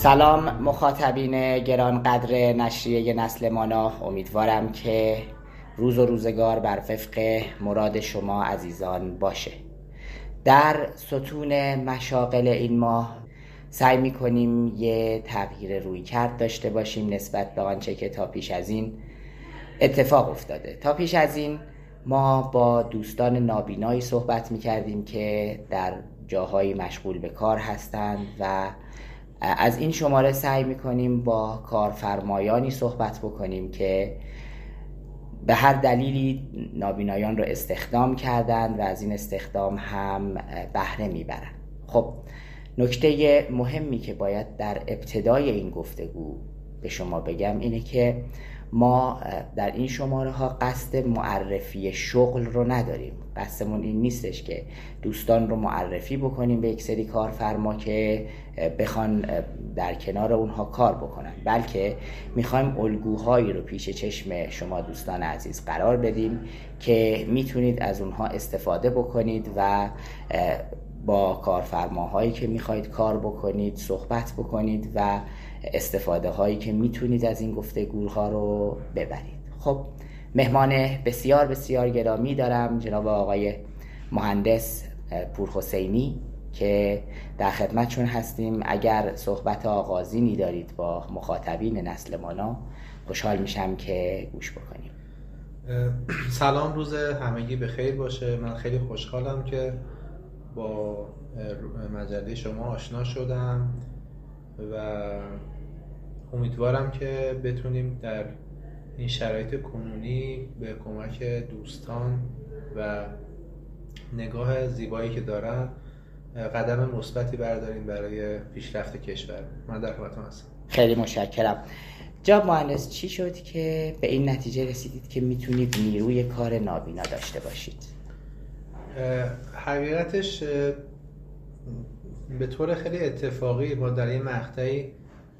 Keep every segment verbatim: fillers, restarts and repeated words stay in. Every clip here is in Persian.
سلام مخاطبین گرانقدر نشریه نسل مانا، امیدوارم که روز و روزگار بر وفق مراد شما عزیزان باشه. در ستون مشاغل این ماه سعی می‌کنیم یه تغییر رویکرد داشته باشیم نسبت به آنچه که تا پیش از این اتفاق افتاده. تا پیش از این ما با دوستان نابینایی صحبت می‌کردیم که در جاهایی مشغول به کار هستند و از این شماره سعی می‌کنیم با کارفرمایانی صحبت بکنیم که به هر دلیلی نابینایان رو استخدام کردن و از این استخدام هم بهره میبرن. خب نکته مهمی که باید در ابتدای این گفتگو به شما بگم اینه که ما در این شماره ها قصد معرفی شغل رو نداریم. قصدمون این نیستش که دوستان رو معرفی بکنیم به یک سری کارفرما که بخوان در کنار اونها کار بکنن، بلکه میخوایم الگوهایی رو پیش چشم شما دوستان عزیز قرار بدیم که میتونید از اونها استفاده بکنید و با کارفرماهایی که میخواید کار بکنید صحبت بکنید و استفاده هایی که میتونید از این گفتگوها رو ببرید. خب مهمان بسیار بسیار گرامی دارم، جناب آقای مهندس پورحسینی که در خدمتشون هستیم. اگر صحبت آغازینی دارید با مخاطبین نسل مانا خوشحال میشم که گوش بکنیم. سلام، روز همگی بخیر باشه. من خیلی خوشحالم که با مجله شما آشنا شدم و امیدوارم که بتونیم در این شرایط کنونی به کمک دوستان و نگاه زیبایی که دارن قدم مثبتی برداریم برای پیشرفت کشور. من در خدمتتون هستم. خیلی متشکرم. جناب مهندس، چی شد که به این نتیجه رسیدید که میتونید نیروی کار نابینا داشته باشید؟ حقیقتش به طور خیلی اتفاقی ما در یه مقطعی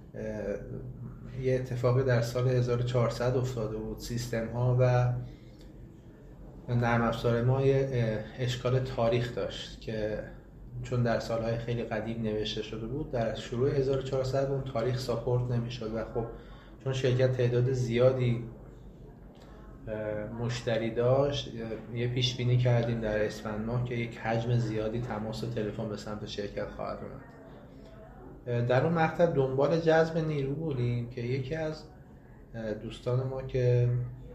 یه اتفاقی در سال هزار و چهارصد افتاده بود. سیستم ها و نرم افزار ما یه اشکال تاریخ داشت که چون در سالهای خیلی قدیم نوشته شده بود، در شروع هزار و چهارصد اون تاریخ ساپورت نمیشد و خب چون شرکت تعداد زیادی مشتری داشت، یه پیش بینی کردیم در اسفند ماه که یک حجم زیادی تماس و تلفن به سمت شرکت خواهد اومد. در اون مقطع دنبال جذب نیرو بودیم که یکی از دوستان ما که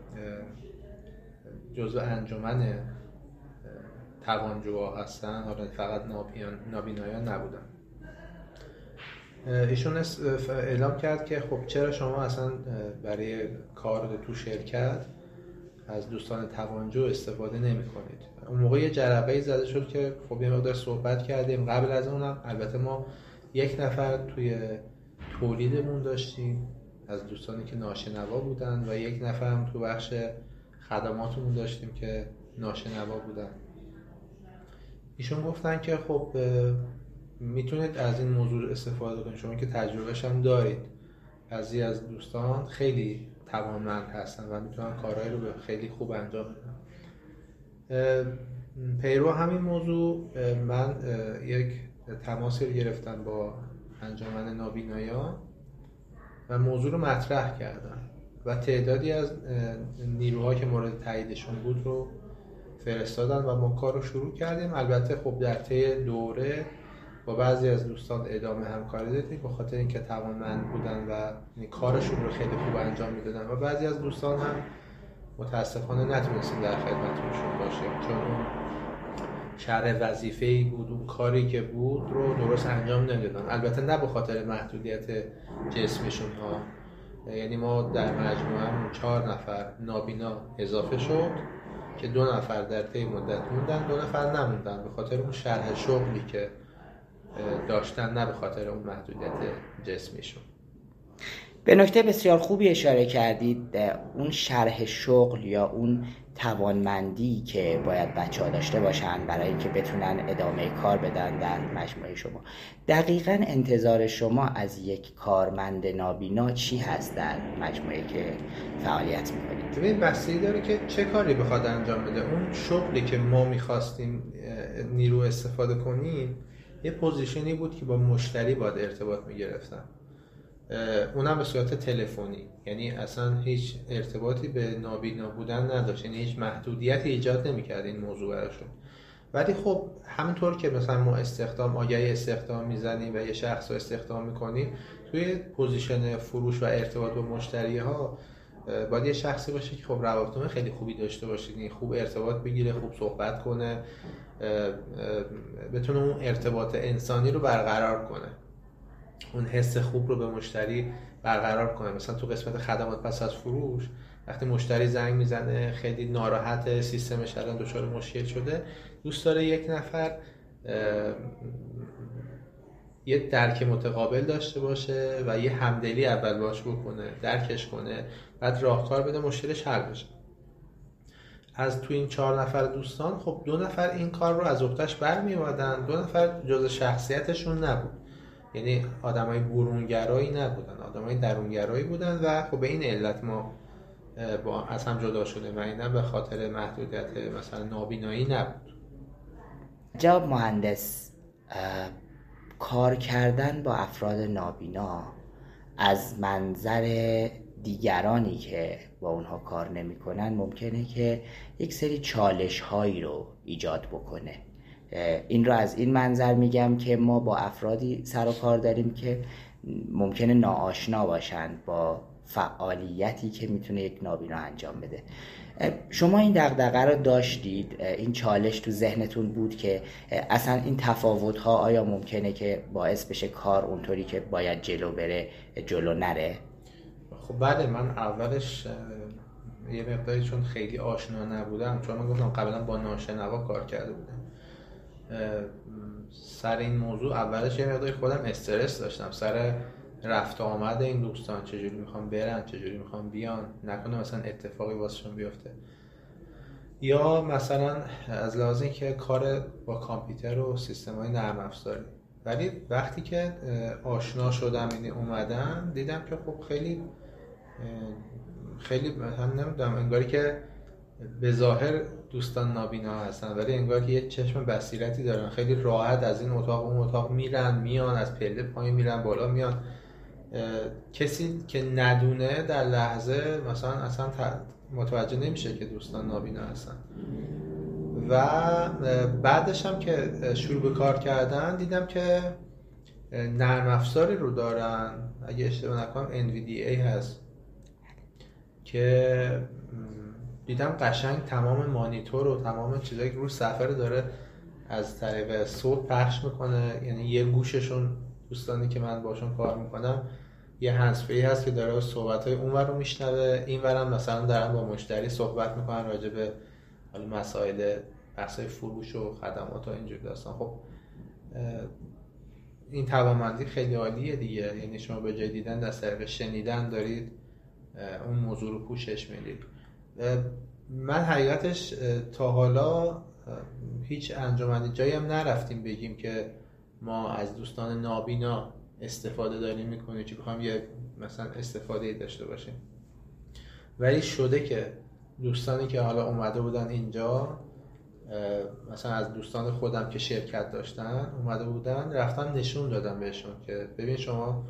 جزو انجمن توانجوها هستن، حالا فقط نابینایان نبودن، ایشون اعلام کرد که خب چرا شما اصلا برای کار تو شرکت از دوستان توانجو استفاده نمی کنید. اون موقع یه جرقه‌ای زده شد که خب یه مقدار صحبت کردیم. قبل از اونم البته ما یک نفر توی تولیدمون داشتیم از دوستانی که ناشنوا بودن و یک نفر هم تو بخش خدماتمون داشتیم که ناشنوا بودن. ایشون گفتن که خب میتونید از این موضوع استفاده کنید، شما که تجربهش هم دارید. بعضی از دوستان خیلی توانمند هستن و میتونن کارهایی رو خیلی خوب انجام بدن. پیرو همین موضوع من یک تماسی رو گرفتم با انجمن نابینایان و موضوع رو مطرح کردم و تعدادی از نیروها که مورد تاییدشون بود رو فرستادن و ما کار رو شروع کردیم. البته خب در طی دوره با بعضی از دوستان ادامه همکاری دادیم به خاطر اینکه توانمند بودن و کارشون رو خیلی خوب انجام میدادن و بعضی از دوستان هم متاسفانه نتونستیم در خدمتشون باشیم چون اون شرح وظیفه‌ای بود، اون کاری که بود رو درست انجام نمیدادن. البته نه به خاطر محدودیت جسمیشون ها، یعنی ما در مجموعه چهار نفر نابینا اضافه شد که دو نفر در طی مدت موندن، دو نفر نموندن به خاطر اون شرح شغلی که داشتن، نه به خاطر اون محدودیت جسمیشون. به نکته بسیار خوبی اشاره کردید، اون شرح شغل یا اون توانمندی که باید بچه‌ها داشته باشن برای اینکه بتونن ادامه کار بدن در مجموعه شما. دقیقاً انتظار شما از یک کارمند نابینا چی هست در مجموعه که فعالیت می‌کنید؟ ببین بستگی داره که چه کاری بخواد انجام بده. اون شغلی که ما می‌خواستیم نیرو استفاده کنیم یه پوزیشنی بود که با مشتری باید ارتباط می‌گرفتن اونم به صورت تلفنی، یعنی اصلا هیچ ارتباطی به نابینا بودن نداشت، یعنی هیچ محدودیتی ایجاد نمی‌کرد این موضوع براشون. ولی خب همونطور که مثلا ما استخدام آگهی استخدام میزنیم و یه شخص رو استخدام میکنیم، توی پوزیشن فروش و ارتباط با مشتری‌ها باید یه شخصی باشه که خب روابط خیلی خوبی داشته باشه، یعنی خوب ارتباط بگیره، خوب صحبت کنه، بتونه اون ارتباط انسانی رو برقرار کنه، اون حس خوب رو به مشتری برقرار کنه. مثلا تو قسمت خدمات پس از فروش وقتی مشتری زنگ میزنه خیلی ناراحت، سیستمش الان دچار مشکل شده، دوست داره یک نفر یه درک متقابل داشته باشه و یه همدلی اول باش بکنه، درکش کنه، بعد راهکار بده مشکلش حل بشه. از تو این چهار نفر دوستان خب دو نفر این کار رو از عهده‌اش برمی‌آوردن، دو نفر جزء شخصیتشون نبود، یعنی آدمای برونگرایی نبودن، آدمای درونگرایی بودن و خب به این علت ما با از هم جدا شده و اینا به خاطر محدودیت مثلا نابینایی نبود. جناب مهندس، کار کردن با افراد نابینا از منظر دیگرانی که با اونها کار نمی کنن ممکنه که یک سری چالش هایی رو ایجاد بکنه. این رو از این منظر میگم که ما با افرادی سر و کار داریم که ممکنه ناآشنا باشن با فعالیتی که میتونه یک نابینا انجام بده. شما این دغدغه رو داشتید؟ این چالش تو ذهنتون بود که اصلا این تفاوت‌ها آیا ممکنه که باعث بشه کار اونطوری که باید جلو بره جلو نره؟ خب بله، من اولش یه مقداری چون خیلی آشنا نبودم، چون من گفتم قبلا با ناشنوا کار کرده بودم، سر این موضوع اولش یه مقداری خودم استرس داشتم سر رفت آمد این دوستان، چجوری میخوام برن، چجوری میخوام بیان، نکنه مثلا اتفاقی واسشون بیفته، یا مثلا از لحاظ اینکه کار با کامپیوتر و سیستم‌های نرم افزاری. ولی وقتی که آشنا شدم این اومدن دیدم که خب خیلی خیلی مثلا نمیدونم، انگاری که به ظاهر دوستان نابینا هستن ولی انگار که یه چشم بصیرتی دارن، خیلی راحت از این اتاق اون اتاق میرن میان، از پله پایین میرن بالا میان. کسی که ندونه در لحظه مثلا اصلا متوجه نمیشه که دوستان نابینا هستن. و بعدش هم که شروع به کار کردن دیدم که نرم افزاری رو دارن، اگه اشتباه نکنم ان وی دی ای هست، که دیدم قشنگ تمام مانیتور و تمام چیزایی که رو صفحه داره از طریق صوت پخش میکنه. یعنی یه گوششون دوستانی که من باشون کار میکنم یه هندزفری هست که داره صحبت‌های اونور رو میشنوه، اینورم مثلا دارن با مشتری صحبت میکنن راجع به حالا مسائل بحث‌های فروش و خدمات و اینجور داستان. خب این توانمندی خیلی عالیه دیگه، یعنی شما به جای دیدن از طریق شنیدن دارید اون موضوع رو پوشش میدید. من حقیقتش تا حالا هیچ انجمنی جایی هم نرفتیم بگیم که ما از دوستان نابینا استفاده داریم میکنیم چی بخوام یه مثلا استفاده داشته باشیم، ولی شده که دوستانی که حالا اومده بودن اینجا، مثلا از دوستان خودم که شرکت داشتن اومده بودن، رفتم نشون دادم بهشون که ببین شما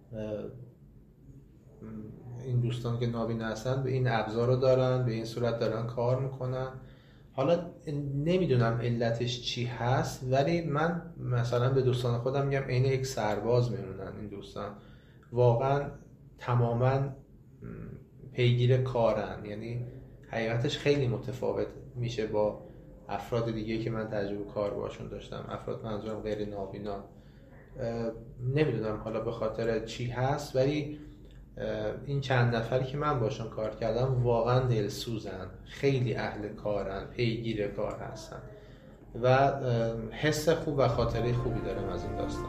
این دوستان که نابینا هستن به این ابزار رو دارن، به این صورت دارن کار میکنن. حالا نمیدونم علتش چی هست ولی من مثلا به دوستان خودم میگم عین یک سرباز میمونن این دوستان، واقعا تماما پیگیر کارن. یعنی حقیقتش خیلی متفاوت میشه با افراد دیگه که من تجربه کار باشون داشتم، افراد منظورم غیر نابینا. نمیدونم حالا به خاطر چی هست ولی این چند نفری که من باشون کار کردم واقعا دلسوزن، خیلی اهل کارن، پیگیر کار هستن و حس خوب و خاطره خوبی دارم از این داستان.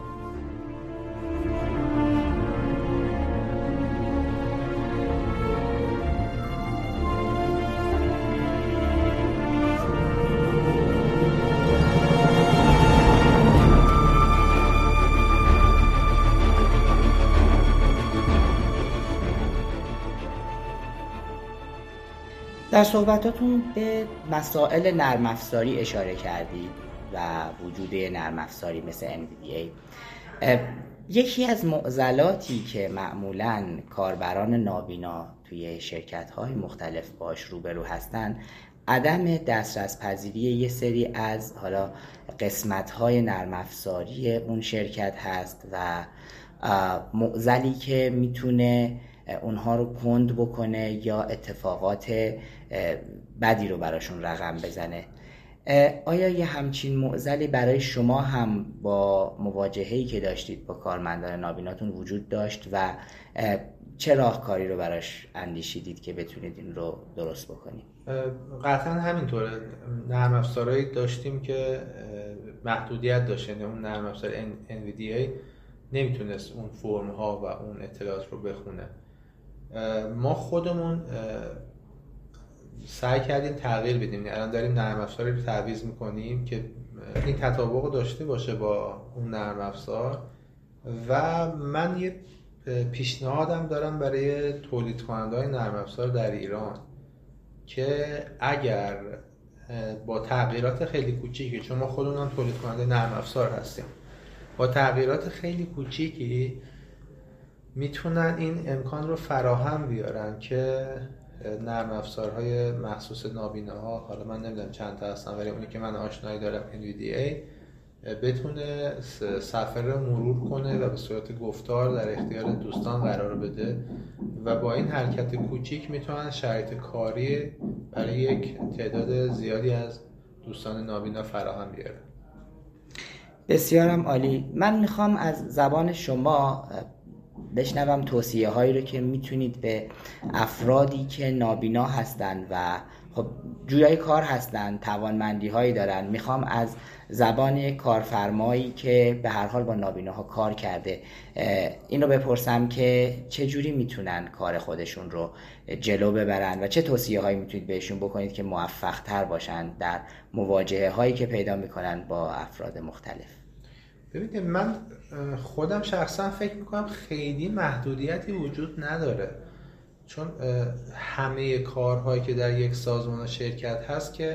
در صحبتاتون به مسائل نرم افزاری اشاره کردید و وجود نرم افزاری مثل ان وی دی ای. یکی از معضلاتی که معمولاً کاربران نابینا توی شرکت‌های مختلف باش روبرو هستن عدم دسترس پذیری یه سری از حالا قسمت‌های نرم افزاری اون شرکت هست و معضلی که میتونه اونها رو کند بکنه یا اتفاقات بدی رو براشون رقم بزنه. آیا یه همچین معضلی برای شما هم با مواجهه‌ای که داشتید با کارمندان نابیناتون وجود داشت و چه راهکاری رو براش اندیشیدید که بتونید این رو درست بکنید؟ قطعا همینطوره. نرم افزارهایی داشتیم که محدودیت داشت، یعنی اون نرم افزار ان وی دی ای نمیتونست اون فرم ها و اون اطلاعات رو بخونه. ما خودمون سعی کردیم تغییر بدیم. الان داریم نرم افزاری رو تعویض میکنیم که این تطابق داشته باشه با اون نرم افزار. و من یه پیشنهادم دارم برای تولید کننده‌های نرم افزار در ایران که اگر با تغییرات خیلی کوچیکی، چون ما خودمون هم تولید کننده نرم افزار هستیم، با تغییرات خیلی کوچیکی میتونن این امکان رو فراهم بیارن که نرم افزارهای مخصوص نابیناها، حالا من نمیدونم چند تا هستن ولی اونی که من آشنایی دارم ان وی دی ای، بتونه صفحه رو مرور کنه و به صورت گفتار در اختیار دوستان قرار بده و با این حرکت کوچیک میتونن شرایط کاری برای یک تعداد زیادی از دوستان نابینا فراهم بیارن. بسیارم عالی. من میخوام از زبان شما بشنوم توصیه هایی رو که میتونید به افرادی که نابینا هستن و خب جویای کار هستن، توانمندی هایی دارن، میخوام از زبان یک کارفرمایی که به هر حال با نابیناها کار کرده این رو بپرسم که چه جوری میتونن کار خودشون رو جلو ببرن و چه توصیه هایی میتونید بهشون بکنید که موفق تر باشن در مواجهه هایی که پیدا میکنن با افراد مختلف. ببینید، من خودم شخصا فکر میکنم خیلی محدودیتی وجود نداره، چون همه کارهایی که در یک سازمان شرکت هست که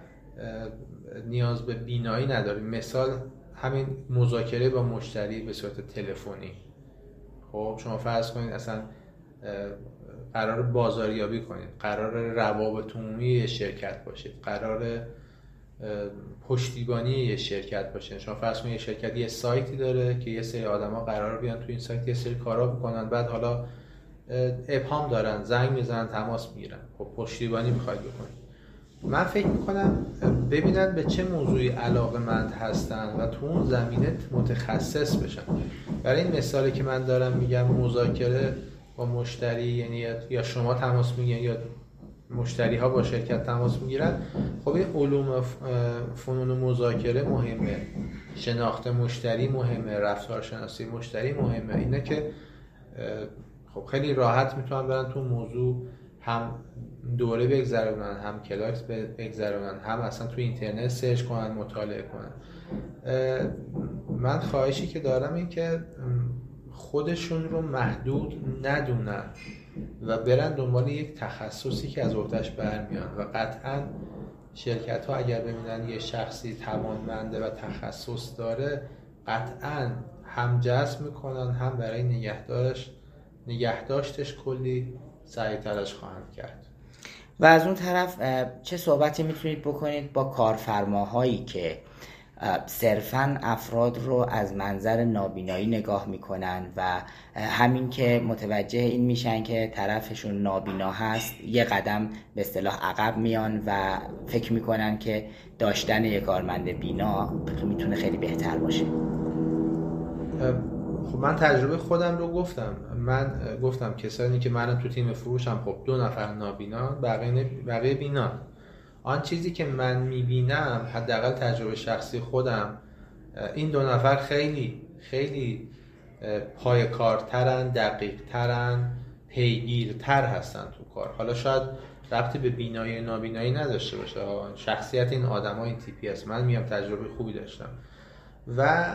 نیاز به بینایی نداره. مثال همین مذاکره با مشتری به صورت تلفنی. خب شما فرض کنید اصلا قرار بازاریابی کنید، قرار روابط عمومی یه شرکت باشید، قرار پشتیبانی یه شرکت باشه. شما فرض کنید یه شرکت یه سایتی داره که یه سری آدما قرار بیان تو این سایت یه سری کارا بکنن، بعد حالا ابهام دارن، زنگ میزنن، تماس میگیرن، خب پشتیبانی میخواید بکنید. من فکر میکنم ببینن به چه موضوعی علاقه‌مند هستن و تو اون زمینه متخصص بشن. برای این مثالی که من دارم میگم، مذاکره با مشتری، یعنی یا شما تماس میگیرن یا مشتری ها با شرکت تماس میگیرن، خب این علوم فنون مذاکره مهمه، شناخت مشتری مهمه، رفتارشناسی مشتری مهمه. اینه که خب خیلی راحت میتونن برن تو موضوع هم دوره بگذرونن، هم کلاس بگذرونن، هم اصلا تو اینترنت سرچ کنن، مطالعه کنن. من خواهشی که دارم این که خودشون رو محدود ندونن و برن دنبال یک تخصصی که از عهده‌اش برمیان و قطعاً شرکت ها اگر ببینن یه شخصی توانمنده و تخصص داره، قطعاً هم جذب میکنن، هم برای نگهدارش نگهداشتش کلی سعی تلاش خواهند کرد. و از اون طرف چه صحبتی میتونید بکنید با کارفرماهایی که صرفاً افراد رو از منظر نابینایی نگاه میکنن و همین که متوجه این میشن که طرفشون نابینا هست یه قدم به اصطلاح عقب میان و فکر میکنن که داشتن یک کارمند بینا میتونه خیلی بهتر باشه؟ خب من تجربه خودم رو گفتم. من گفتم کسانی که منم تو تیم فروشم، خب دو نفر نابینا، بقیه بقیه بینا. آن چیزی که من میبینم، حداقل تجربه شخصی خودم، این دو نفر خیلی خیلی پای کارترن، دقیق ترن، پیگیرتر هستن تو کار. حالا شاید ربطی به بینایی نابینایی نداشته باشه، شخصیت این آدم ها این تیپی هست. من میام تجربه خوبی داشتم و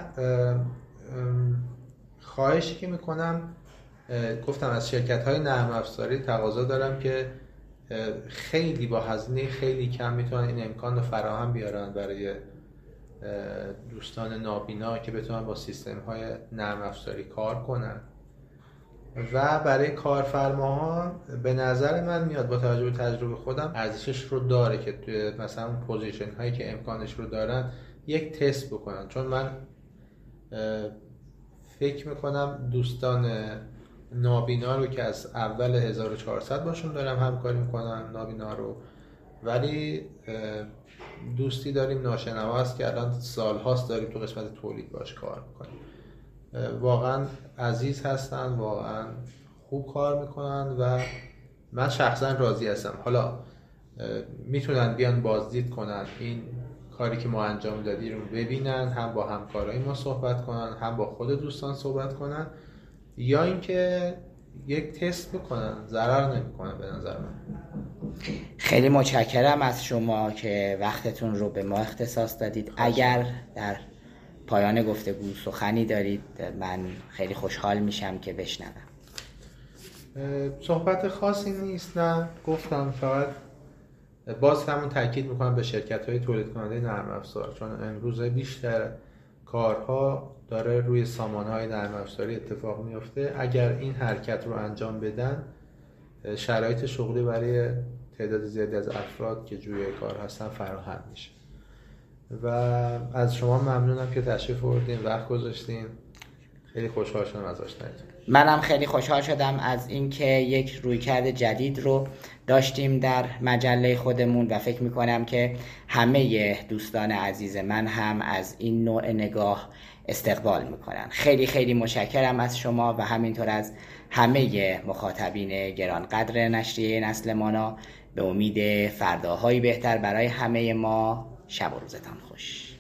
خواهشی که میکنم، گفتم از شرکت های نرم افزاری تقاضا دارم که خیلی با هزینه خیلی کم میتونن این امکان رو فراهم بیارن برای دوستان نابینا که بتونن با سیستم های نرم افزاری کار کنن و برای کارفرماها به نظر من میاد با توجه به تجربه خودم ارزشش رو داره که توی مثلا اون پوزیشن هایی که امکانش رو دارن یک تست بکنن. چون من فکر میکنم دوستان نابینا رو که از اول هزار و چهارصد باشون دارم همکاری میکنم نابینا رو، ولی دوستی داریم ناشنوا است که الان سالهاست داریم تو قسمت تولید باش کار میکنیم. واقعا عزیز هستن، واقعا خوب کار میکنن و من شخصا راضی هستم. حالا میتونن بیان بازدید کنن، این کاری که ما انجام دادیم رو ببینن، هم با همکارای ما صحبت کنن، هم با خود دوستان صحبت کنن، یا اینکه یک تست بکنن، ضرر نمیکنه به نظر من. خیلی متشکرم از شما که وقتتون رو به ما اختصاص دادید. اگر در پایان گفتگو سخنی دارید من خیلی خوشحال میشم که بشنوم. صحبت خاصی نیست، نه گفتم فقط باز همون تاکید میکنم به شرکت‌های تولید کننده نرم افزار، چون امروز بیشتر کارها داره روی سامانه‌های نرم افزاری اتفاق میفته. اگر این حرکت رو انجام بدن شرایط شغلی برای تعداد زیادی از افراد که جوی کار هستن فراهم میشه. و از شما ممنونم که تشریف آوردین، وقت گذاشتین. خیلی خوشحال شدم از آشناییتون. منم خیلی خوشحال شدم از اینکه یک رویکرد جدید رو داشتیم در مجله خودمون و فکر میکنم که همه دوستان عزیز من هم از این نوع نگاه استقبال میکنن. خیلی خیلی متشکرم از شما و همینطور از همه مخاطبین گرانقدر نشریه نسل مانا. به امید فرداهایی بهتر برای همه ما. شب و روزتان خوش.